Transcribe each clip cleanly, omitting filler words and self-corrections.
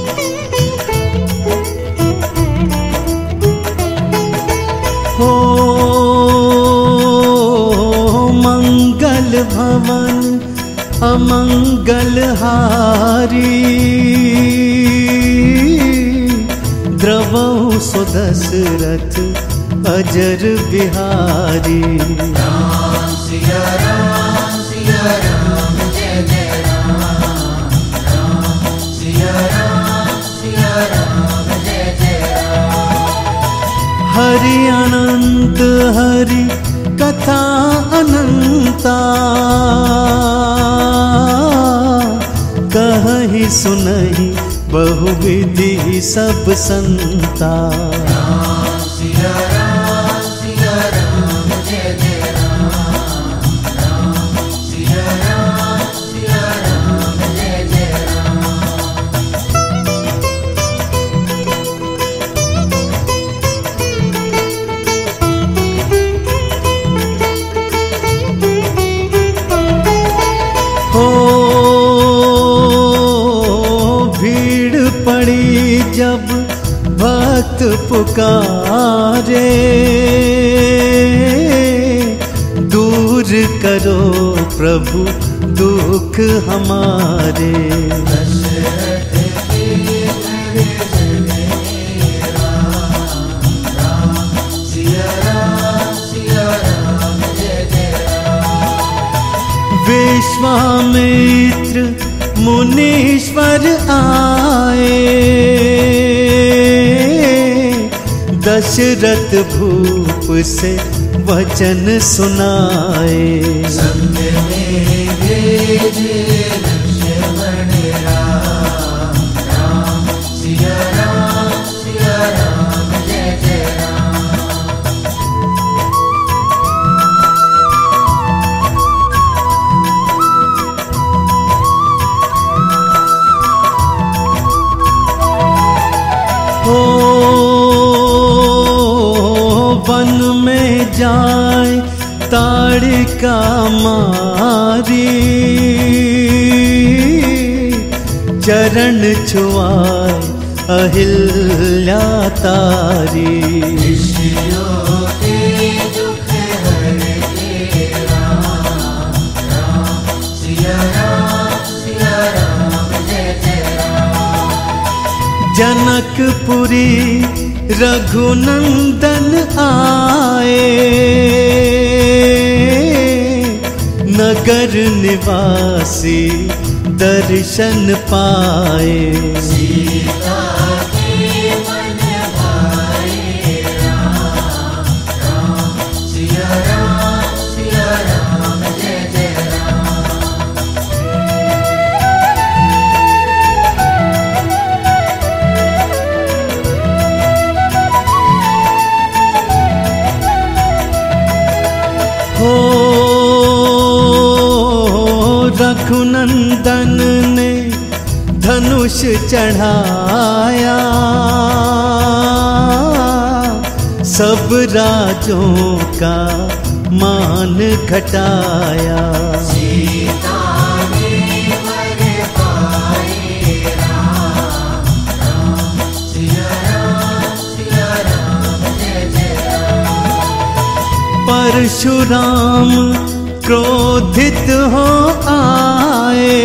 हो मंगल भवन अमंगल हारी, द्रवहु सो दशरथ अजर बिहारी। राम सिया राम जय जय राम, राम सिया राम जय जय राम। हरि अनंत हरि कथा अनंता, कहि सुनहि बहुविधि सब संता। राम सिया राम जय जय राम, राम सिया राम जय जय राम। हो भीड़ पड़ी जब भक्त पुकारे, दूर करो प्रभु दुख हमारे। दशरथ के घर जने राम, राम सिया राम जय जय राम। विश्वामित्र मुनीश्वर आए, दशरथ भूप से वचन सुनाए। संग में भेजे लक्ष्मण राम, राम सिया राम जय जय राम। हो वन में जाए ताड़िका मारी, चरण छुआए अहिल्या तारी। ऋषियों के दुख हरते राम, राम सिया राम जय जय राम। जनकपुरी रघुनंदन आए, नगर निवासी दर्शन पाए। सीता के मन भाए राम, राम सिया राम जय जय राम। हो रघुनंदन ने धनुष चढ़ाया, सब राजों का मान घटाया। सीता ने वर पाए राम, राम सिया राम जय जय राम। परशुराम क्रोधित हो आए,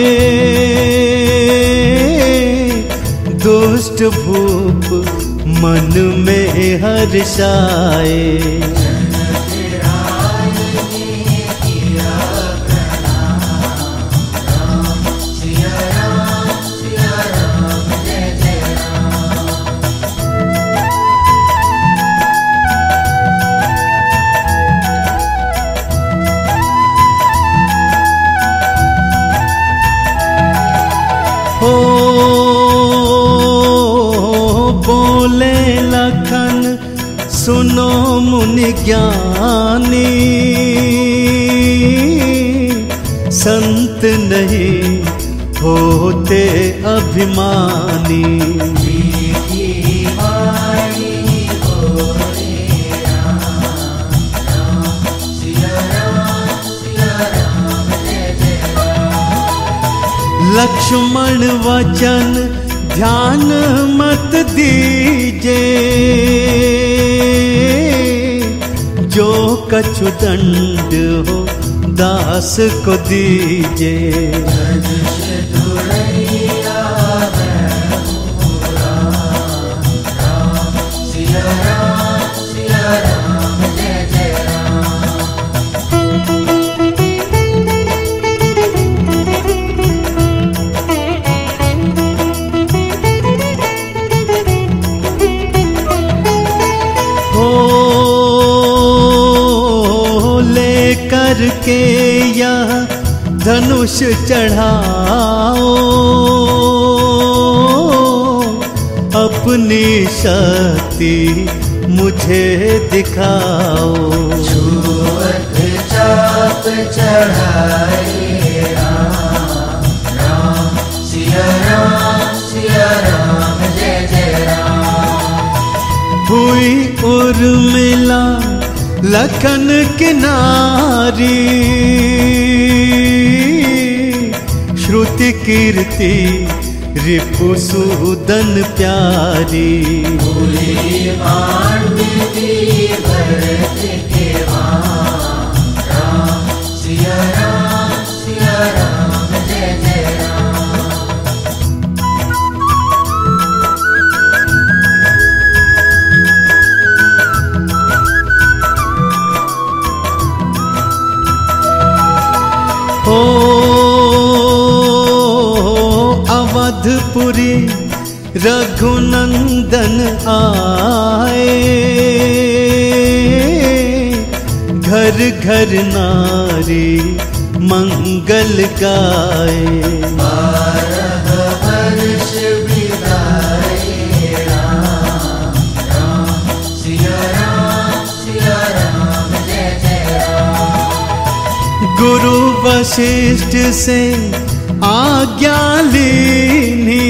दुष्ट भूप मन में हर्षाए। जनक राज ने किया प्रणाम, राम सिया राम जय जय राम। हो बोले लखन सुनो मुनि ज्ञानी, संत नहीं होते अभिमानी। मीठी वाणी बोले राम, राम सिया राम जय जय राम। लक्ष्मण वचन ध्यान कछु दंड हो दास को दीजे। धनुष धुरैया मैं हूँ राम, राम सिया राम जय जय राम। करके यह धनुष चढ़ाओ, अपनी शक्ति मुझे दिखाओ। छुअत चाप चढ़ाए राम, राम सिया राम जय जय राम। हुई उर्मिला लखन किनारी, श्रुति कीर्ति रिपुसूदन प्यारी। भूली मांडवी भरत के मां, राम सिया राम जय जय राम। हो अवधपुरी रघुनंदन आए, घर घर नारी मंगल गाए। 12 वर्ष बिताए राम, राम सिया राम जय जय राम। गुरु वशिष्ठ से आज्ञा लीनी,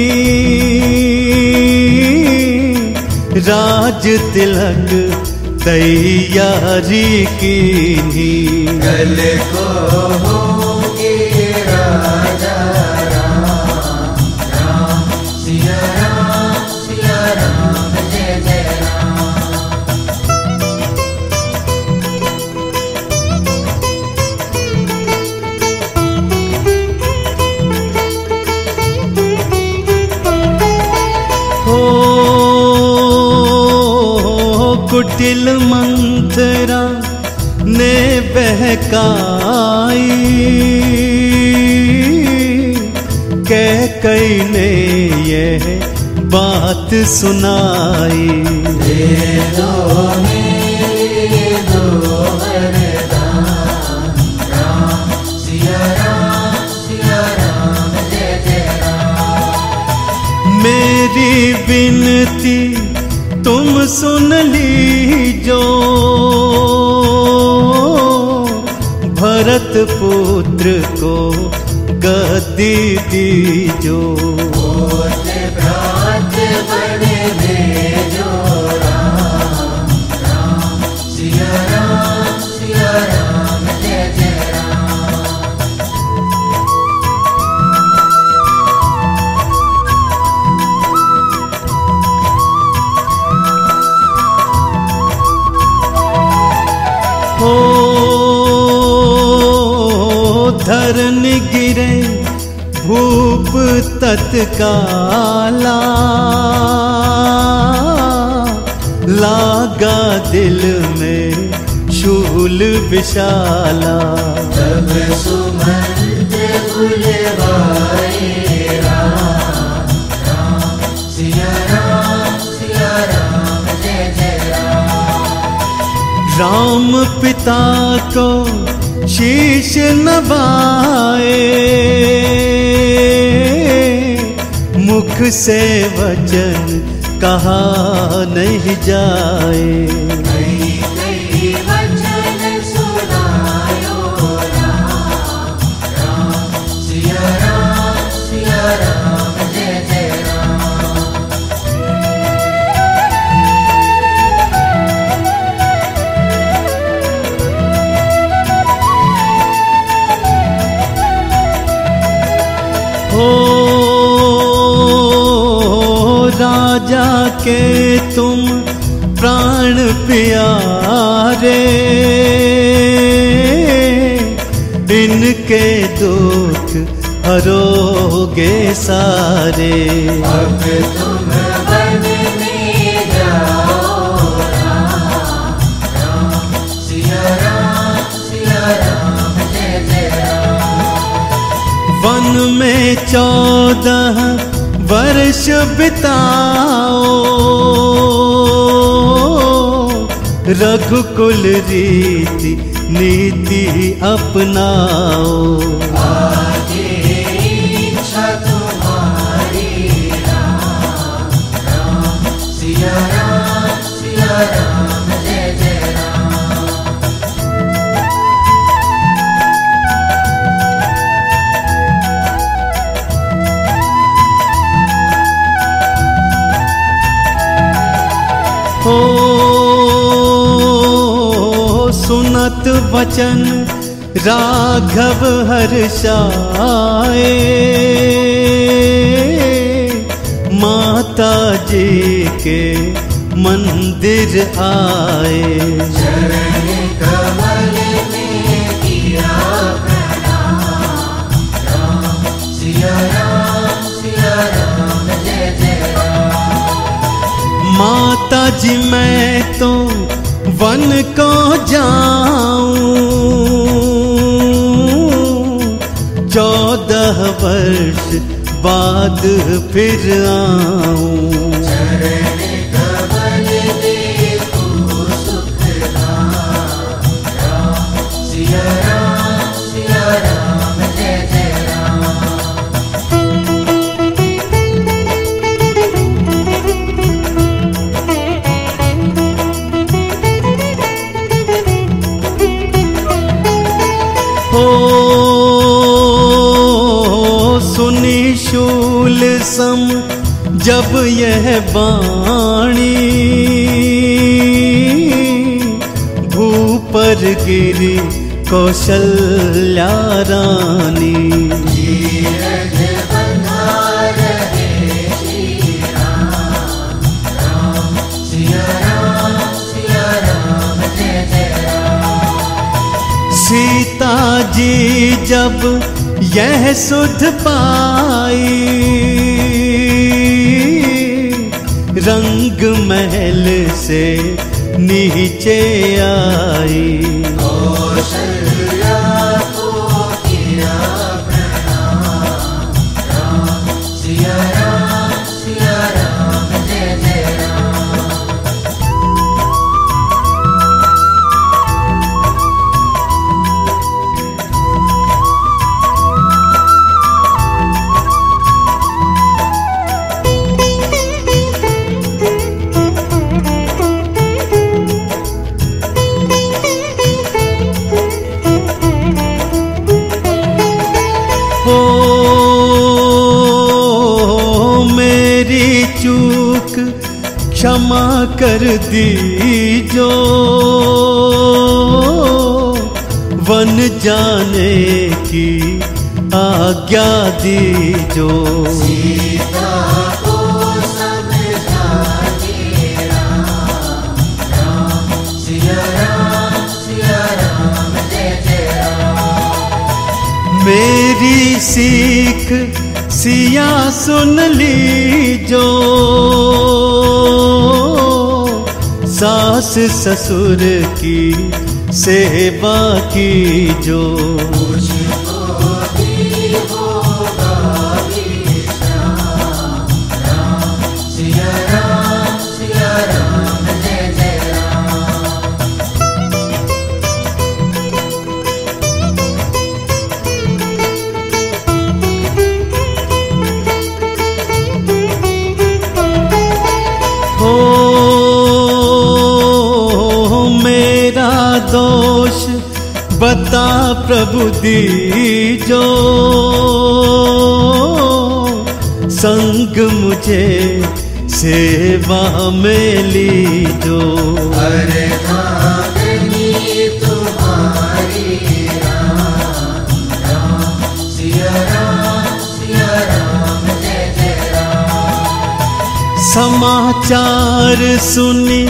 राज तिलक तैयारी कीनी। कल को होंगे राजा राम, राम सिया राम जय जय राम। कुटिल मंथरा ने बहकाई, कैकेयी ने यह बात सुनाई। दे दो मेरे दो वरदान, राम सिया राम जय जय राम। मेरी विनती तुम सुन लीजो, भरत पुत्र को गद्दी दीजो। होते भ्रात बड़े भेजो राम, राम सिया राम जय जय राम। हो धरन गिरे भूप तत्काला, लागा दिल में शूल विशाला। तब सुमंत बुलवाए राम, राम सिया राम जय जय राम। राम पिता को शीश नवाए, मुख से वचन कहा नहीं जाए। कई वचन सुनायो राम, राम सिया राम जय जय राम। हो राजा के तुम प्राण प्यारे, इनके दुख हरोगे सारे। अब तुम वन में जाओ राम राम सिया राम जय जय राम। वन में 14 वर्ष बिताओ, रघुकुल रीति नीति अपनाओ। आगे इच्छा तुम्हारी राम राम सिया राम जय जय राम। हो सुनत वचन राघव हर्षाए, माता जी के मंदिर आए। चरण कमल में किया प्रणाम राम सिया राम जय जय राम। माता जी मैं तो वन को जाऊं, 14 वर्ष बाद फिर आऊं। चरण कमल देखो सुख धाम राम सिया राम जय जय राम। सुनी शूल सम जब यह वाणी, भूपर गिरी कौशल्या रानी। धीरज बंधा रहे श्री राम राम सिया राम जय जय राम। सीता जी जब यह सुध पाई, रंग महल से नीचे आई। कौशल्या को किया प्रणाम राम सिया राम जय जय राम। चूक क्षमा कर दीजो, वन जाने की आज्ञा दीजो। सीता को समझाने राम राम सिया राम जय जय राम। मेरी सीख सिया सुन लीजो, सास ससुर की सेवा कीजो। मुझको भी होगा विश्राम राम सिया राम जय जय राम। मेरा दोष बता प्रभु दीजो, संग मुझे सेवा में लीजो। अरे भागनी तुम्हारी राम राम सिया राम जय जय राम। समाचार सुनी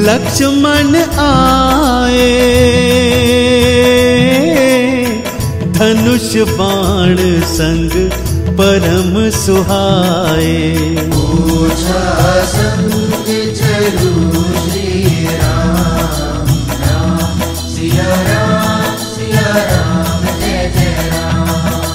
लक्ष्मण आए, धनुष बाण संग परम सुहाए। पूजा संग चलू श्री राम, राम सिया राम जय जय राम।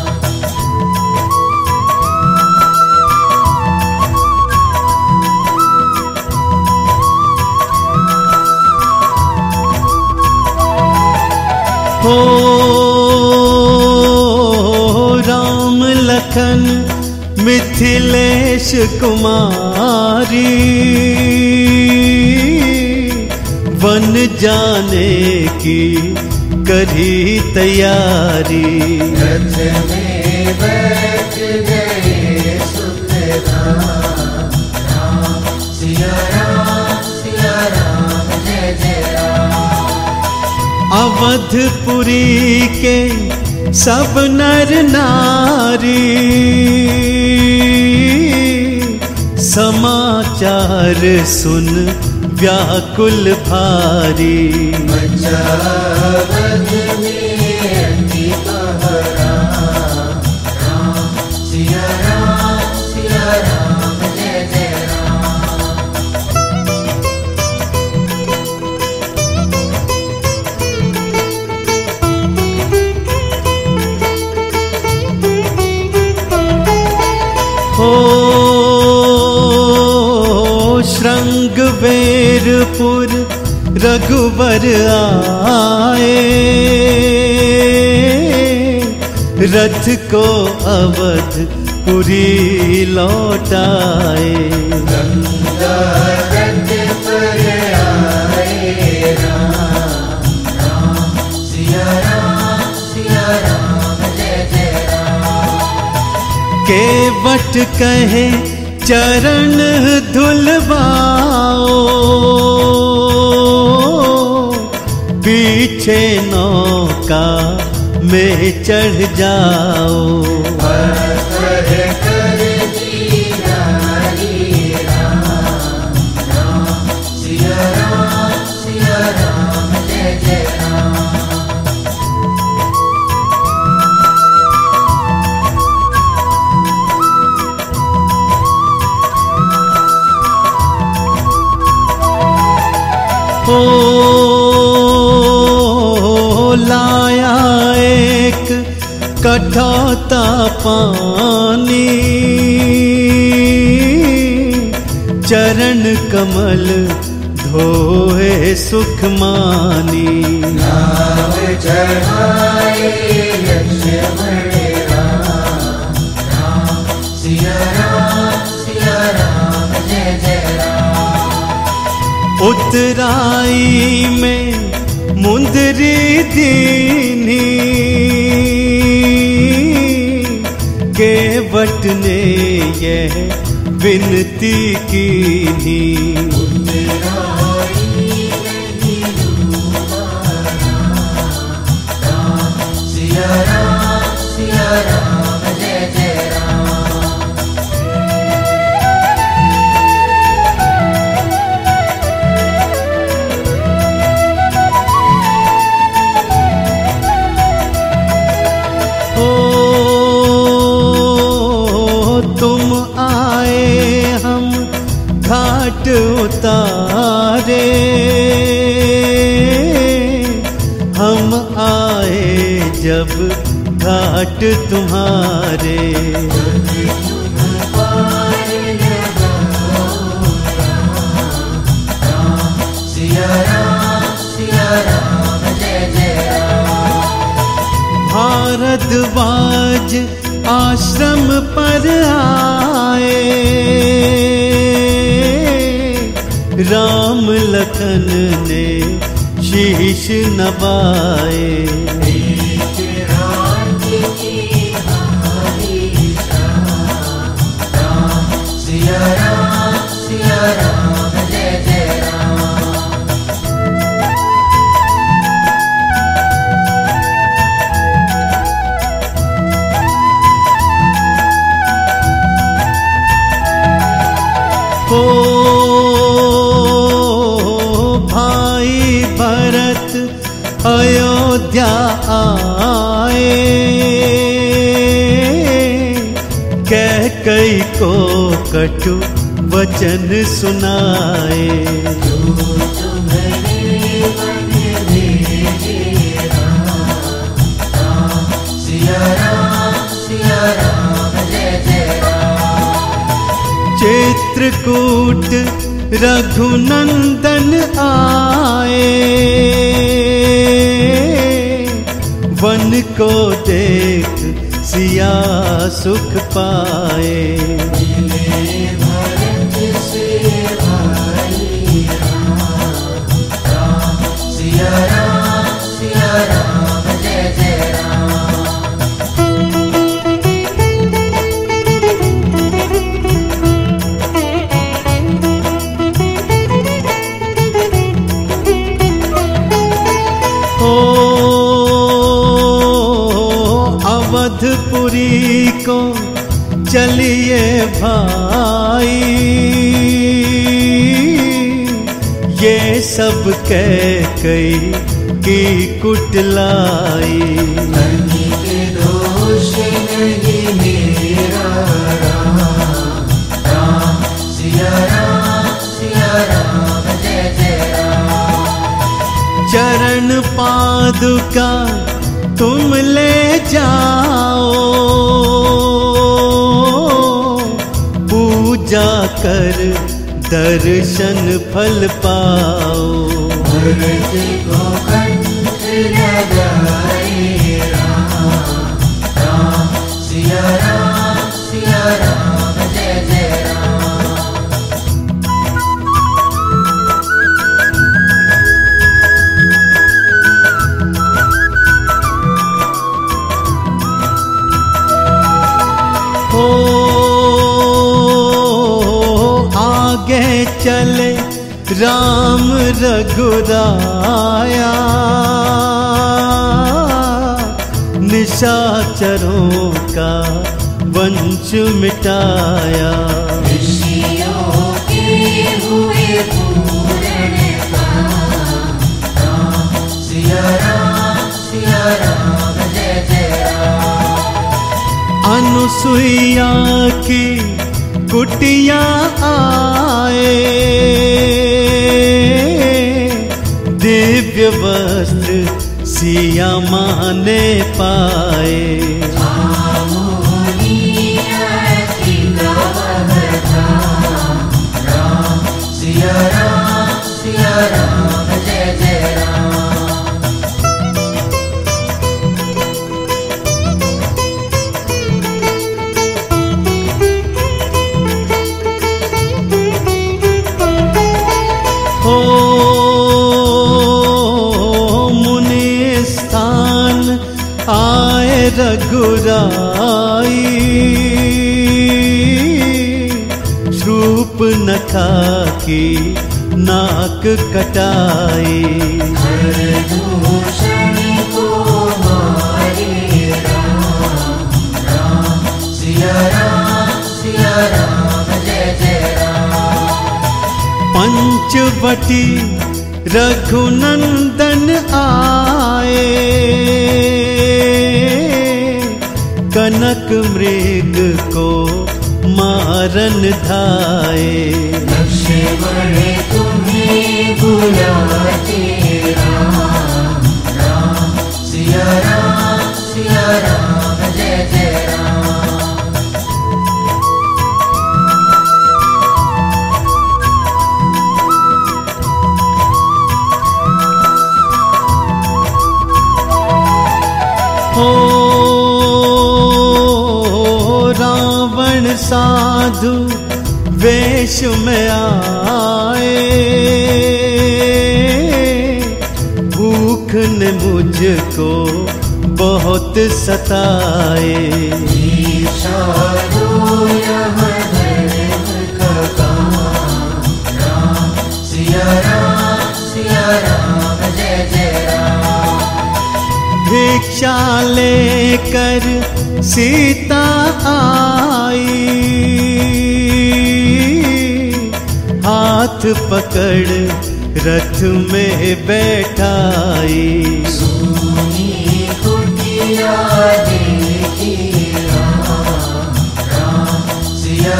हो राम लखन मिथिलेश कुमारी, वन जाने की करी तैयारी। रथ में बैठ गए सुखधाम, राम सिया राम जय जय राम। अवधपुरी के सब नर नारी, समाचार सुन व्याकुल भारी। अवध में अति पहरा, राम सिया राम जय जय राम। हो श्रृंगवेरपुर रघुवर आए, रथ को अवधपुरी लौटाए। गंगा तट पर आए राम, राम सिया राम जय जय राम। केवट कहे चरण धुलवाओ, पीछे नौका में चढ़ जाओ। पत्थर कर दीदारी राम, राम सिया राम जय जय राम। हो लाया एक कठौता पानी, चरण कमल धोए सुख मानी। नाव चढ़ाए लक्ष्मण राम, राम सिया राम जय जय राम। उतराई में मुंदरी दीनी, केवट ने यह विनती कीनी। उतराई नहीं डूबाना, राम सिया राम जय जय राम। तुम आए हम घाट उतारे, हम आए जब घाट तुम्हारे। सिया राम जय जय राम। भारद्वाज आश्रम पर आए, राम लखन ने शीश नवाए। सिया राम जय जय राम। हो भाई भरत अयोध्या आए, कैकई को कटु वचन सुनाए। चित्रकूट रघुनंदन आए, वन को देख सिया सुख पाए। अवधपुरी को चलिए भाई, ये सब कैकई की कुटलाई। दोष नहीं मेरा राम, सिया राम जय जय राम। चरण पादुका तुम ले जाओ, पूजा कर दर्शन फल पाओ। भरत को कंठ लगाए राम, सिया राम जय जय राम। हो आगे चले राम रघुराया, निशाचरों का वंश मिटाया। ऋषियों के हुए पूर्ण काम, सिया राम जय जय राम। अनुसुईया की कुटिया आए, दिव्य वस्त्र सिया माने पाए। सिया राम जय जय राम। हो मुनि स्थान आए रघुराई, शूर्पणखा की नाक कटाई। भरदूषण को मारे राम, सिया राम जय जय राम। पंचवटी रघुनंदन आए, कनक मृग को मारन धाए। लक्ष्मण तुम्हें बुलाते राम, सिया राम जय जय राम। हो रावण साधु वेश में आए, भूख ने मुझको बहुत सताए। सिया राम जय जय राम। भिक्षा लेकर सीता आई, हाथ पकड़ रथ में बैठाई। सुनी कुटिया देखी राम, सिया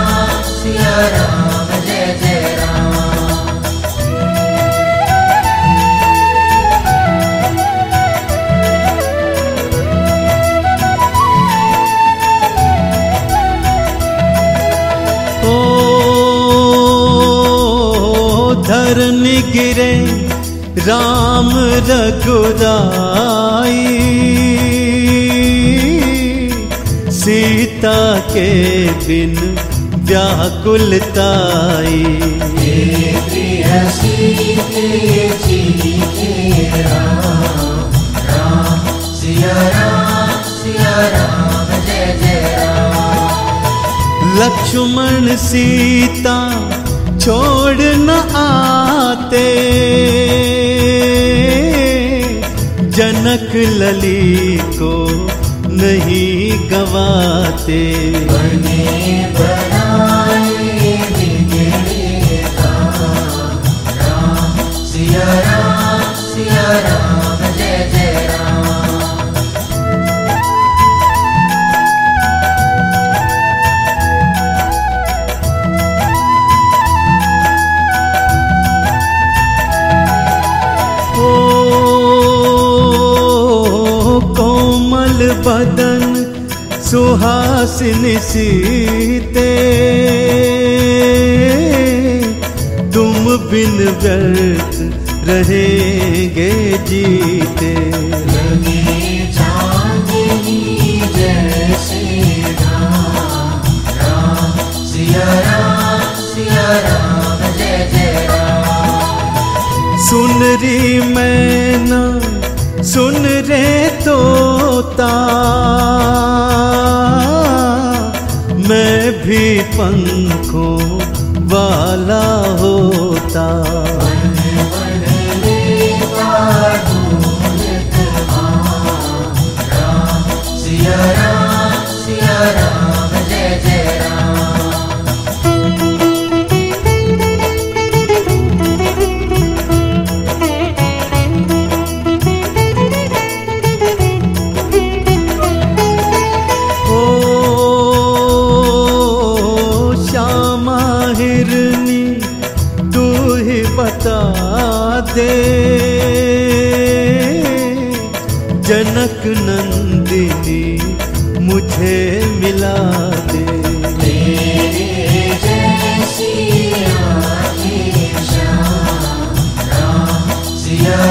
राम जय जय राम। ओ धरनी गिरे राम रघुराई, सीता के बिन व्याकुलताई। प्रिय सीते जी के राम राम सिया राम जय जय राम। लक्ष्मण सीता छोड़ न आते, जनक लली को नहीं गवाते। बने बनाए बिगड़े काम राम सिया राम जय जय राम। कोमल बदन सुहासिनी सीते, तुम बिन व्यर्थ रहेंगे जीते। लगे चांदनी जैसे राम सिया राम जय जय राम। सुन री मैना सुन रे तोता, मैं भी पंखों वाला होता। सिया राम जय जय राम। बता दे जनक नंदिनी मुझे मिला दे। तेरे जैसी आँखें श्याम राम सिया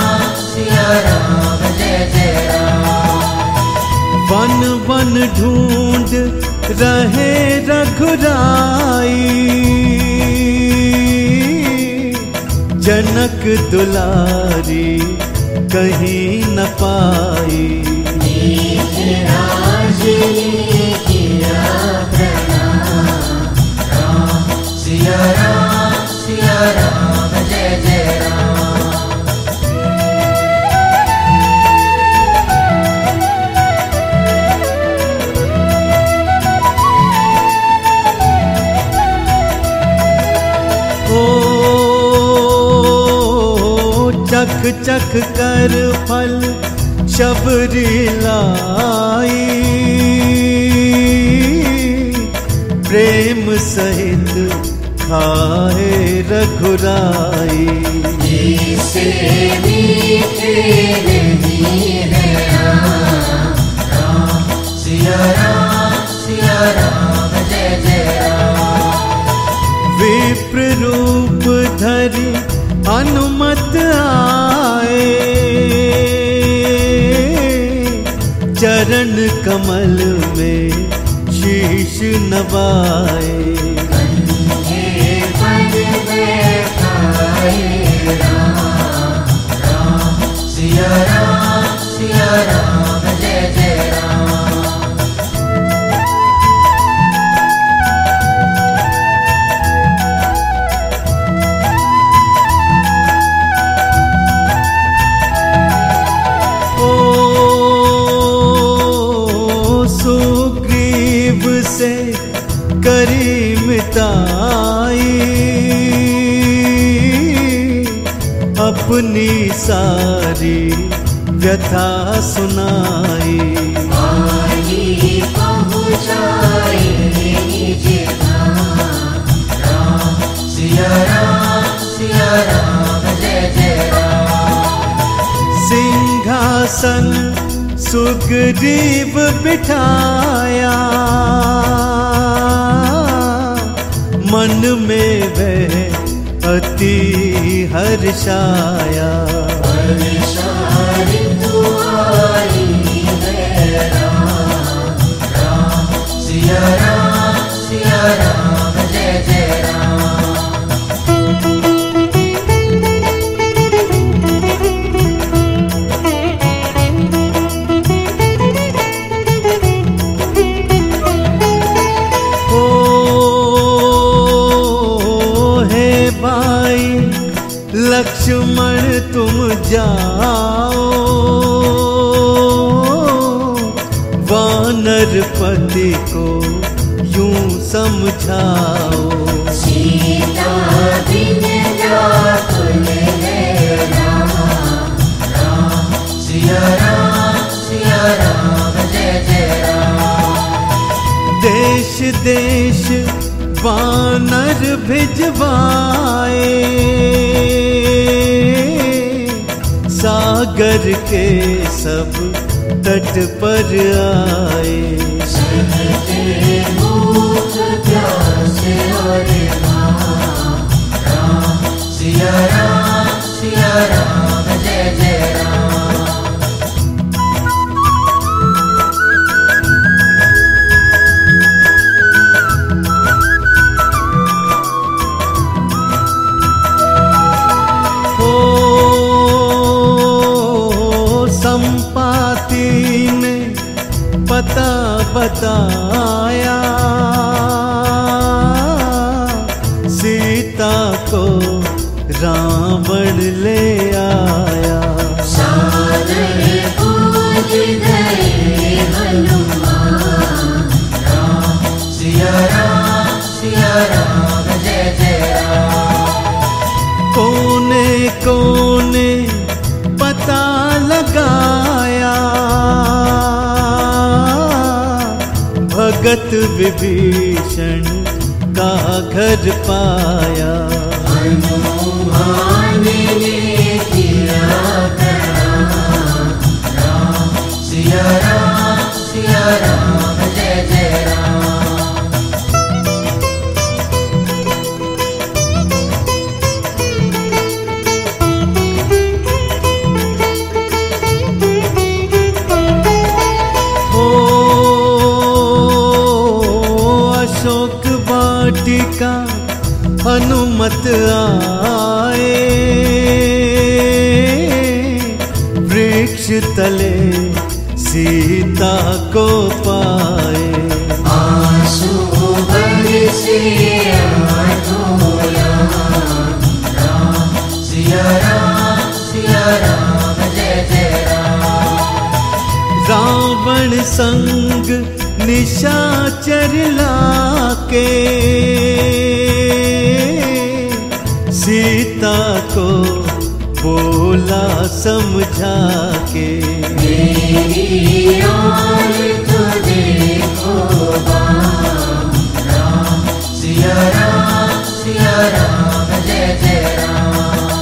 राम जय जय राम। वन वन ढूंढ रहे रघुराई, जनक दुलारी कहीं न पाई। राज किया प्रणाम राम सिया राम जय जय राम। चख चख कर फल शबरी लाई, प्रेम सहित खाए रघुराई। जिसे मीठे नहीं है राम सिया राम जय जय राम। विप्र रूप धरि अनुमत आए, चरण कमल में शीश नवाए। कंधे पर बैठाए राम सिया राम जय जय राम। सुग्रीव से करी मिताई, अपनी सारी व्यथा सुनाई। आई पहुँचाई निज धाम। राम सिया राम जय जय राम। सिंहासन सुग्रीव बिठाया, मन में वह अति हर्षाया। हर्षाई तू आई है राम। राम सिया राम जय जय राम। लक्ष्मण तुम जाओ, वानरपति को यूं समझाओ। सीता बिन व्याकुल है राम। राम सिया राम जय जय राम। देश देश वानर भिजवाए, सागर के सब तट पर आए। सहते भूख प्यास और घाम। राम सिया राम जय जय राम। संपाति ने पता बताया, सीता को रावण ले आया। सारे पूज गए हनुमान। राम सिया राम जय जय राम। कोने कोने पता लगाया, भगत विभीषण का घर पाया। हनुमान ने किया प्रणाम। राम सिया राम जय जय राम। अशोक वाटिका हनुमत आए, वृक्ष तले सीता को पाए। आंसू बरसे आँखों राम सिया राम जय जय राम। रावण संग निशाचर लाके, सीता को बोला समझा के। मेरी आन तो देखो बाम। राम सिया राम जय जय राम।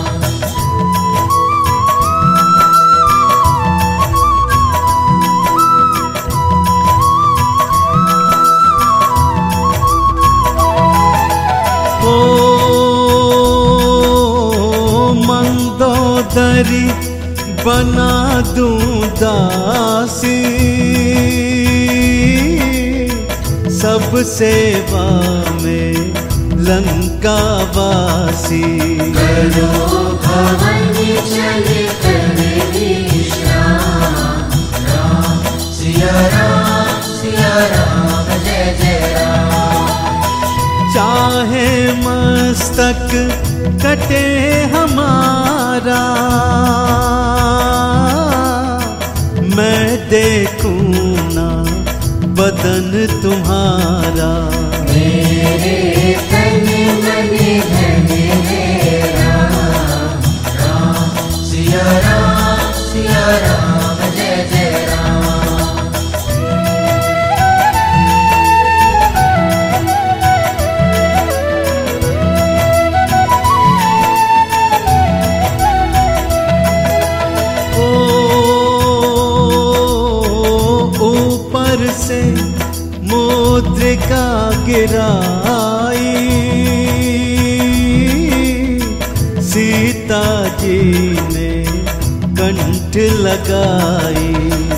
मंदोदरी बना दूं दासी, सब सेवा में लंका वासी। करो भवन चल कर विश्राम। राम सिया राम जय जय राम। चाहे मस्तक कटे हमारा, मैं देखूं ना बदन तुम्हारा। मेरे तन मन धन है राम। राम सिया राम गिराई, सीता जी ने कंठ लगाई।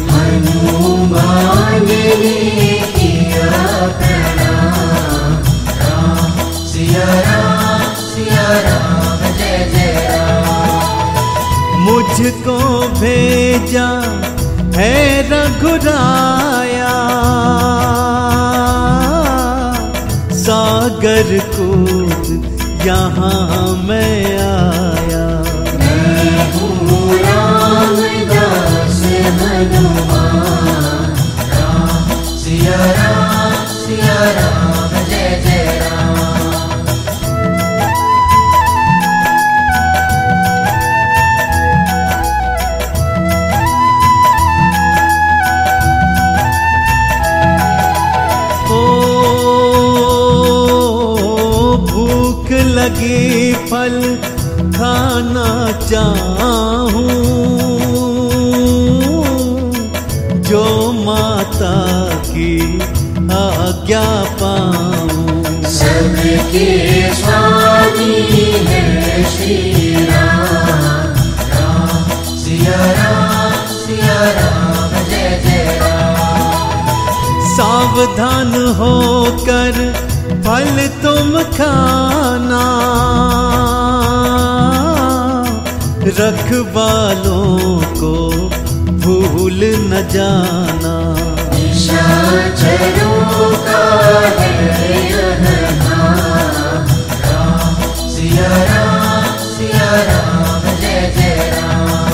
हनुमान ने किया प्रणाम, राम सिया राम जय जय राम। मुझको भेजा है रघुराया, सागर कूद यहाँ मैं आया। मैं हूँ रामदास हनुमान, राम सिया राम जय जय राम। लगी फल खाना चाहूं, जो माता की आज्ञा पाऊं। सबके स्वामी है श्री राम, राम सिया राम जय जय राम। सावधान होकर फल तुम खाना, रखवालों को भूल न जाना। निशाचरों का है यह नाम, राम सिया राम जय जय राम।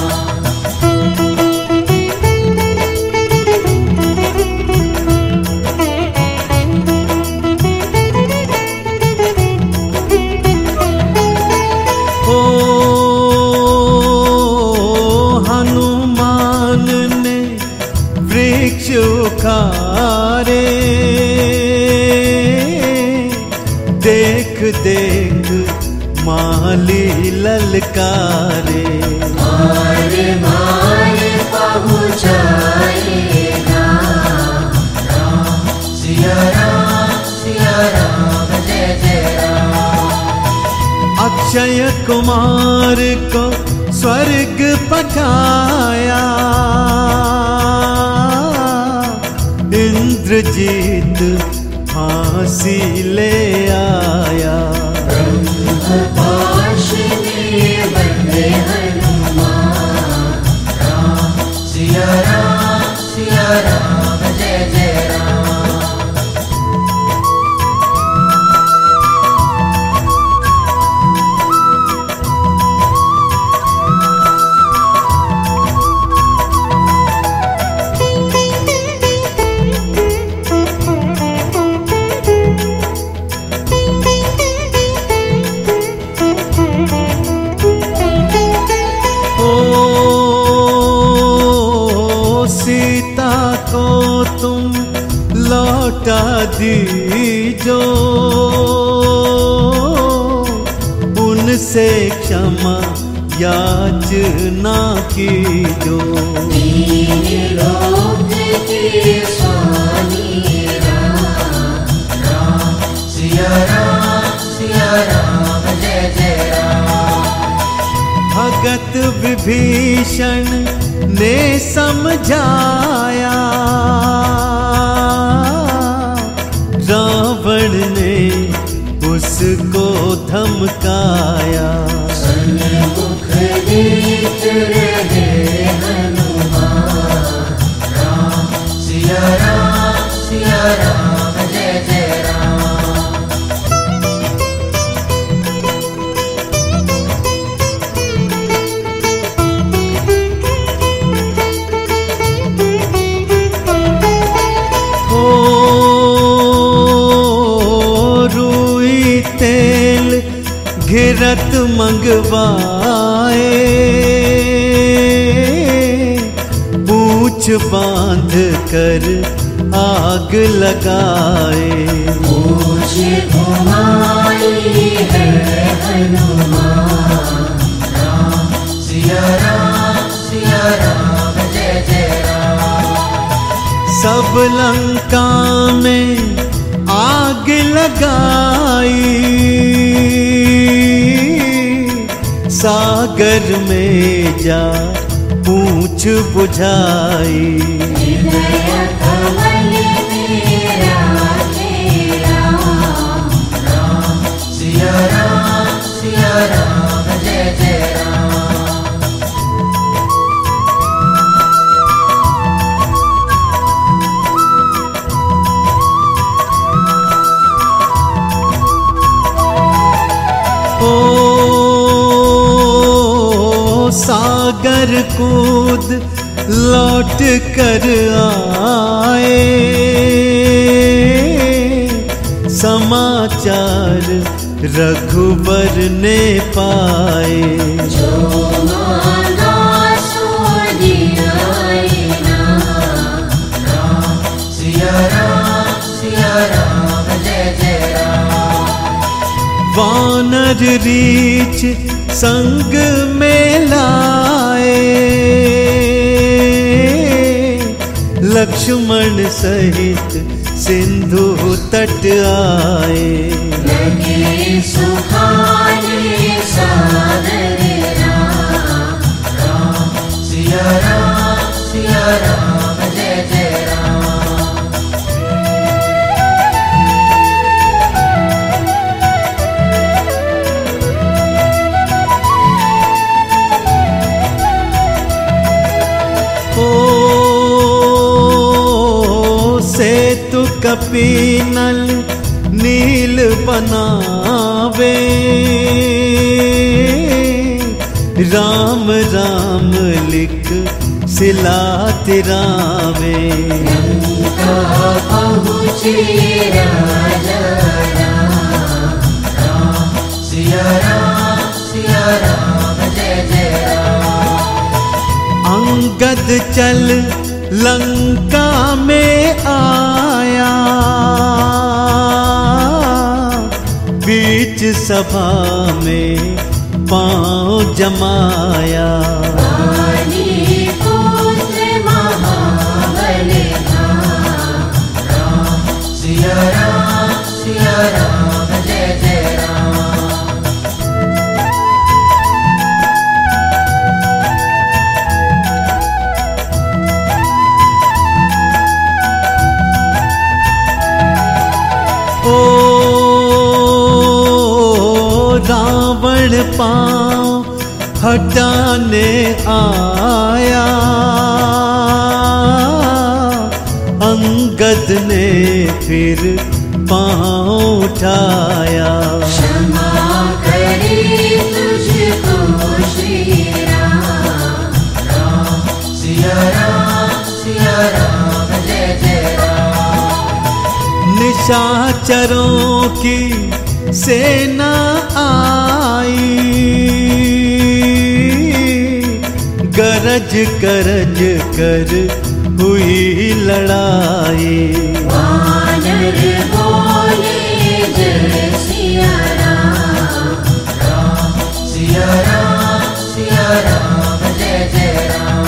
उखारे देख देख माली ललकारे। मारे मारे पहुँचाएगा, राम सिया राम जय जय राम। अक्षय कुमार को स्वर्ग पठाया, इंद्रजीत फांसी ले आया। ब्रह्मपाश में बंधे हनुमान, राम सिया राम जय जय राम। लौटा दीजो, उनसे क्षमा याचना कीजो। तीन लोक के स्वामी राम सिया राम जय जय राम। भगत विभीषण ने समझाया, रावण ने उसको धमकाया। सन्मुख देख रहे हनुमान, राम सिया राम जय जय राम। घिरत मंगवाए, पूछ बांध कर आग लगाए। पूछ घुमाई है हनुमान, राम सिया राम जय जय राम। सब लंका में आग लगाई, सागर में जा पूछ बुझाई। हृदय कमल मेरा तेरा, राम सिया राम जय जय राम। सागर कूद लौट कर आए, समाचार रघुबर ने पाए। जो मांगा सो दिया राम सिया राम जय जय राम। वानर रीछ संग में लाए, लक्ष्मण सहित सिंधु तट आए। लगे सुखाने सागर राम सिया राम जय जय राम। सेतु कपीनल नील बनावे, राम राम लिख सिला तिरावे। लंका पहुँचे राजा राम सिया राम जय जय राम। अंगद चल लंका में आया, बीच सभा में पांव जमाया। वाली पुत्र महाबल राम सिया राम जय जय राम। रावण पांव हटाने आया, अंगद ने फिर पांव उठाया। क्षमा करे तुझको श्री राम सिया राम जय जय राम। निशाचरों की सेना आई, गरज गरज कर हुई लड़ाई। वानर बोले जय सिया राम सिया राम जय जय राम।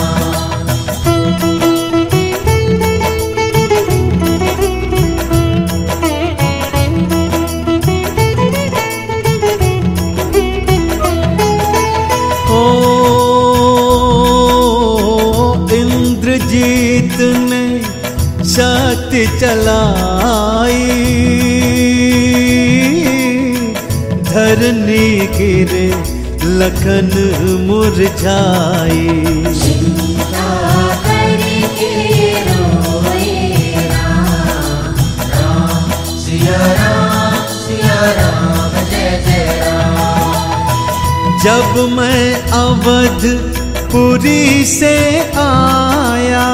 इंद्रजीत ने शक्ति चलाई, धरनी गिरे लखन मुरझाई। चिंता करके रोए राम सिया राम जय जय राम। जब मैं अवधपुरी से आया,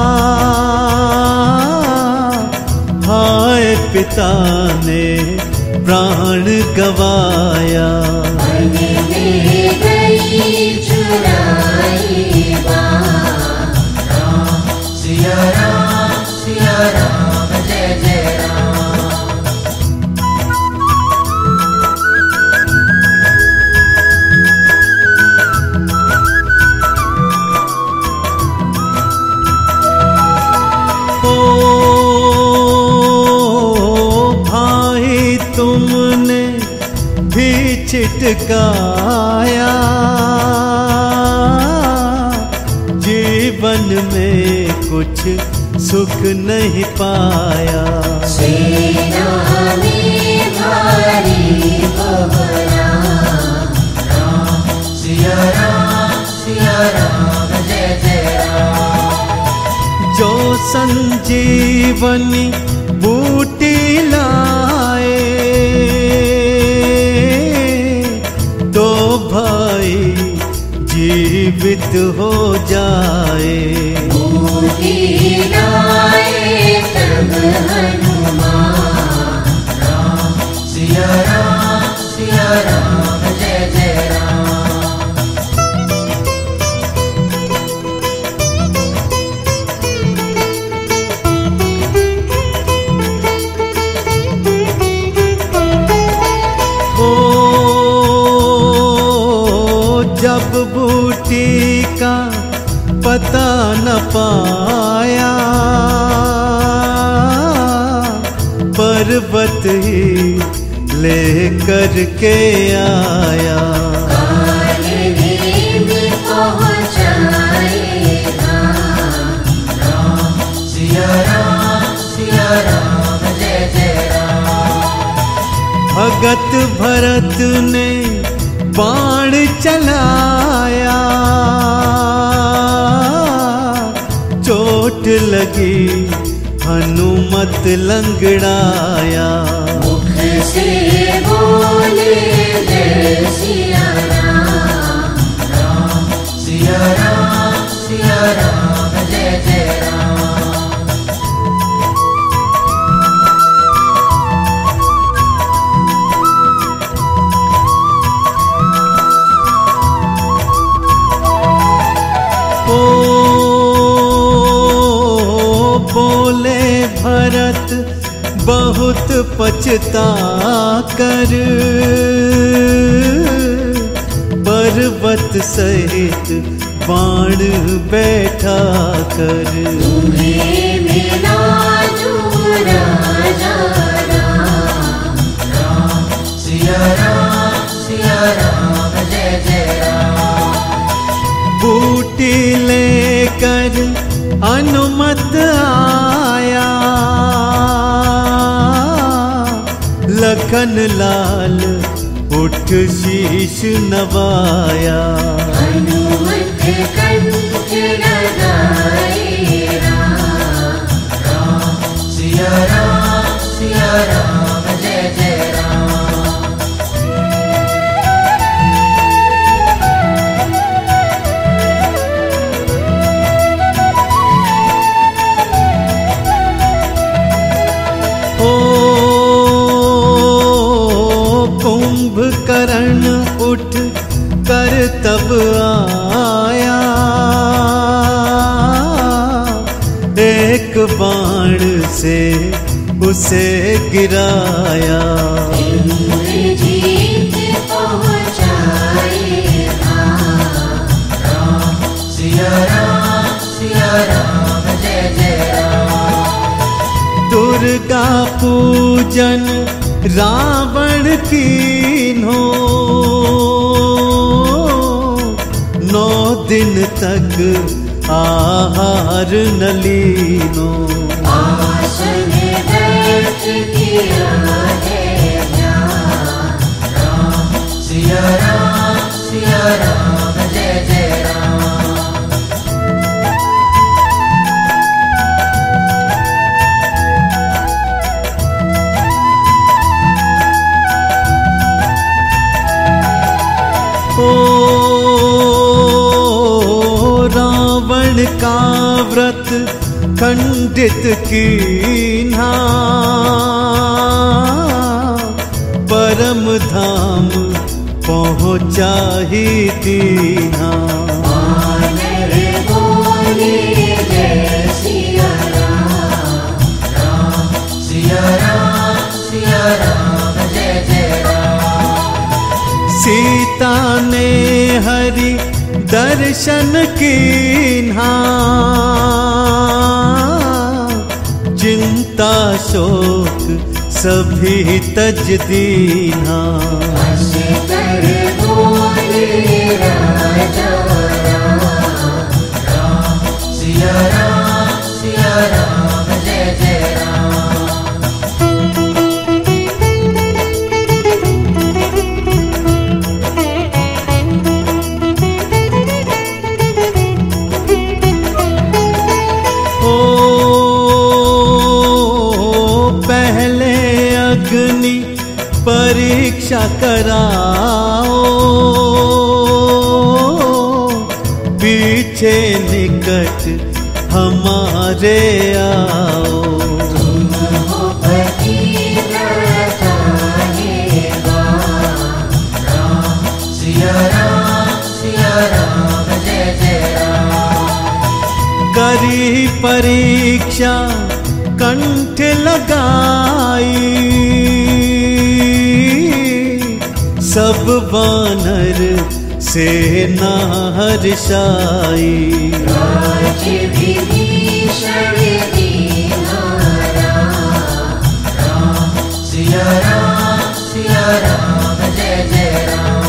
हाय पिता ने प्राण गवाया। मन में गई चुराई राम सिया राम जय जय राम। भाई छिटकाया, जीवन में कुछ सुख नहीं पाया। सेना में भारी कोहरा, राम सिया राम जय जय राम। जो संजीवनी बूटी लाए, तो भाई जीवित हो जाए। बूटी लाए तब हनुमान, राम सिया राम जय जय राम। जब बूटी का पता न पाया, पर्वत ही लेकर के आया। राम सिया राम जय जय राम। भगत भरत ने बाण चलाया, चोट लगी हनुमत लंगड़ाया। मुख से बोले जय सिया राम, राम सिया राम जय जय राम। बोले भरत बहुत पछता कर, पर्वत सहित बाण बैठा कर। तुम्हें मिला जो राजा राम, राम सिया राम जय जय राम। बूटी लेकर हनुमत आया, लखन लाल उठ शीश नवाया। हनुमत कंठ लगाए राम, राम सिया राम जय जय राम। कुंभकर्ण उठ कर तब आया, एक बाण से उसे गिराया। इंद्रजीत पहुँचाए राम सिया राम जय जय राम। दुर्गा पूजन रावण कीन्हो, 9 दिन तक आहार न लीनो। आसन बैठ किया है ध्यान, राम सिया राम जय जय राम। रावण का व्रत खंडित कीन्हा, परम धाम पहुँचा ही दीन्हा। वानर बोले जय सिया राम, राम सिया राम जय जय राम। सीता ने हरि दर्शन कीन्हा, चिंता शोक सभी तज दीन्हा। परीक्षा कराओ, पीछे निकट हमारे आओ। तुम हो पतिव्रता हेवा, राम सिया राम जय जय राम। करी परीक्षा कंठ लगाई, सब वानर सेना हर्षाई। राज्य विभीषण दीना राम सिया राम जय जय राम।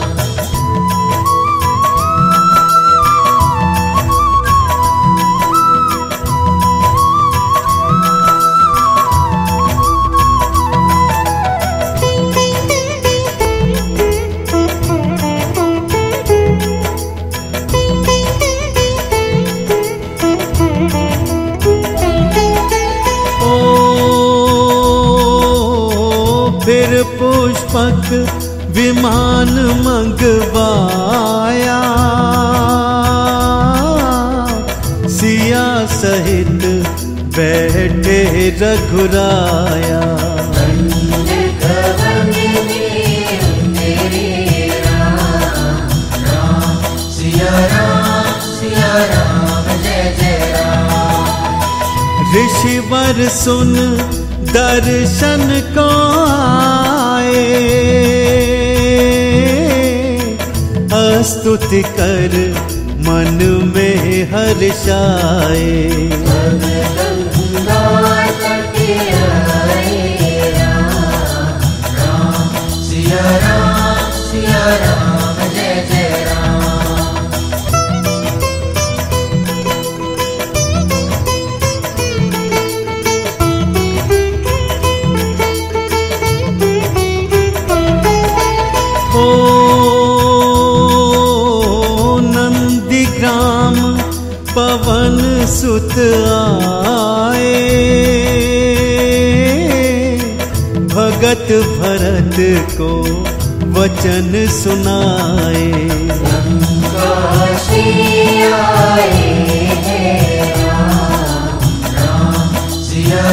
फिर पुष्पक विमान मंगवाया, सिया सहित बैठे रघुराया। सिया राम जय जय राम। ऋषिवर सुन दर्शन को आए, स्तुति कर मन में हर्षाए। सिया राम जय जय राम। ओ नंदीग्राम पवन सुत आए, भगत भरत को वचन सुनाए। सिया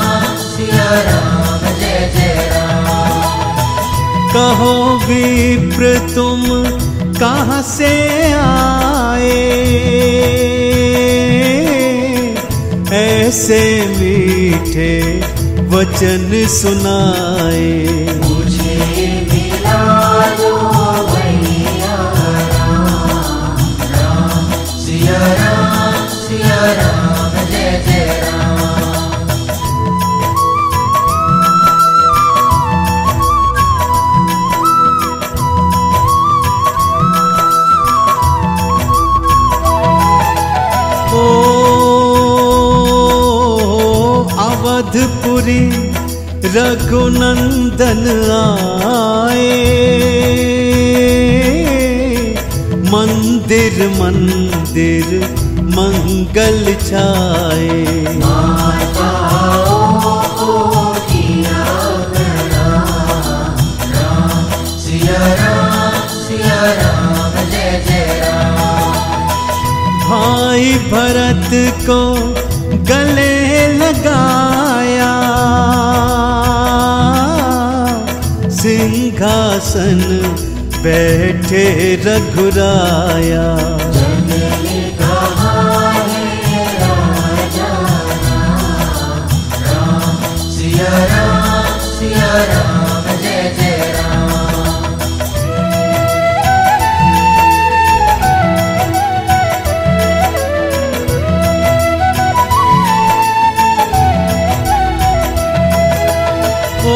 राम जय जय राम। कहो विप्र तुम कहाँ से आए, ऐसे मीठे वचन सुनाए। मुझे मिला दो भैया राम सिया राम जय जय राम। ओ अवधपुरी रघुनंदन आए, मंदिर मंदिर मंगल छाए। माताओं को किया प्रणाम, सिया राम जय जय राम। भाई भरत को गले लगाया, सिंहासन बैठे रघुराया। जंगली कहाँ है राजा राम सिया राम जय जय राम। ओ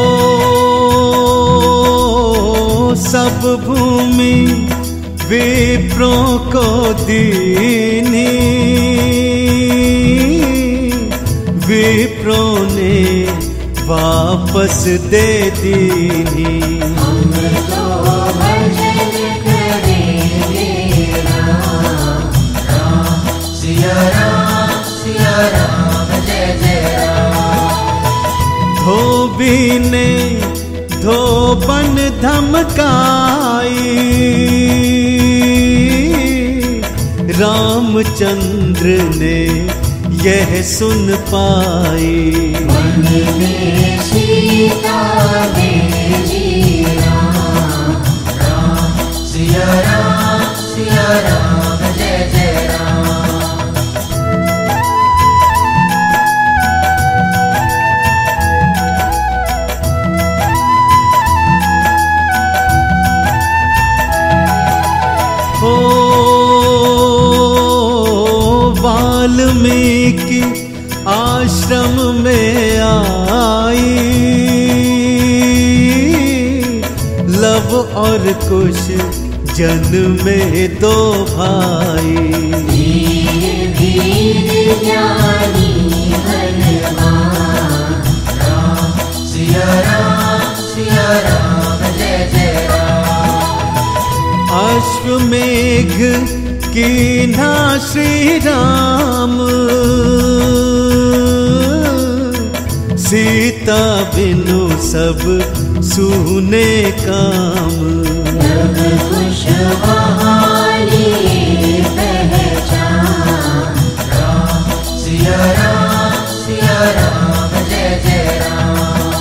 सब भूमि विप्रों को दीनी, विप्रों ने वापस दे दीनी। हम तो भजन करेंगे राम सिया राम जय जय राम। धोबी ने धोबन चमकाई, रामचंद्र ने यह सुन पाई। मन में सीता भेजी राम, राम सिया राम जय जय राम। वाल्मीकि आश्रम में आई, लव और कुश जन्मे दो भाई। वीर ज्ञानी बलवान, राम सिया राम जय जय राम। अश्वमेघ कीन्हा श्री राम, सीता बिनु सब सूने काम। लव कुश बहाली पहचान, राम सिया राम जय जय राम।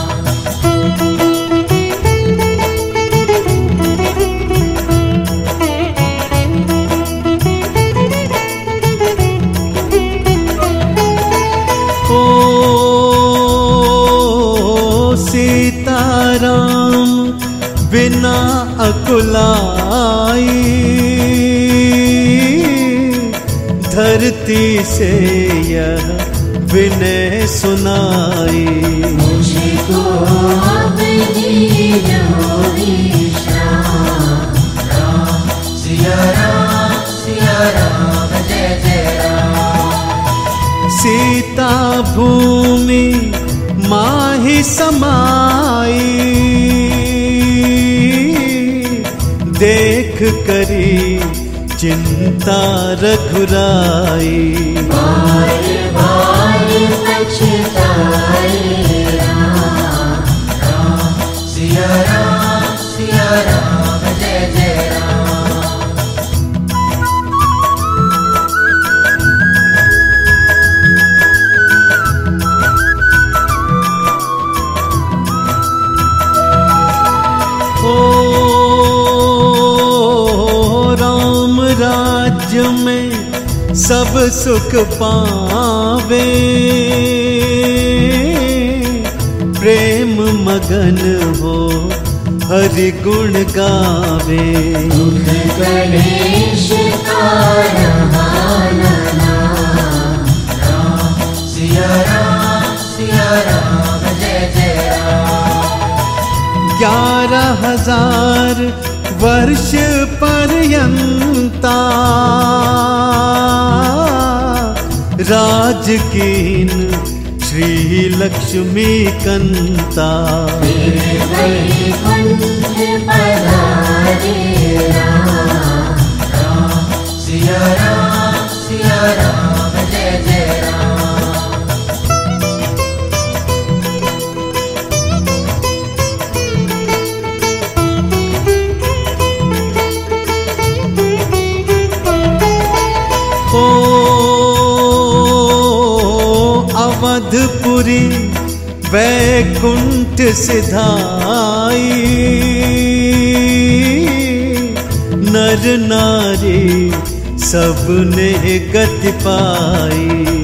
सीताराम बिना अकुलाई, धरती से यह विनय सुनाई। मुझको अब दीजो विश्राम, राम सिया राम जय जय राम। सीता भूमि माहि समाई, देख करी चिंता रघुराई। बार बार पछताए राम, राम सिया राम जय जय राम। राम राज्य में सब सुख पावे, प्रेम मगन हो हरि गुण गावे। दुख कलेश का रहाना, राम सिया राम जय जय राम। 11,000 वर्ष पर्यंता, राज कीन श्री लक्ष्मी कंता। वैकुंठ पधारे राम, राम सिया राम जय जय राम। अवधपुरी वैकुंठ सिधाई, नर नारी सबने गति पाई।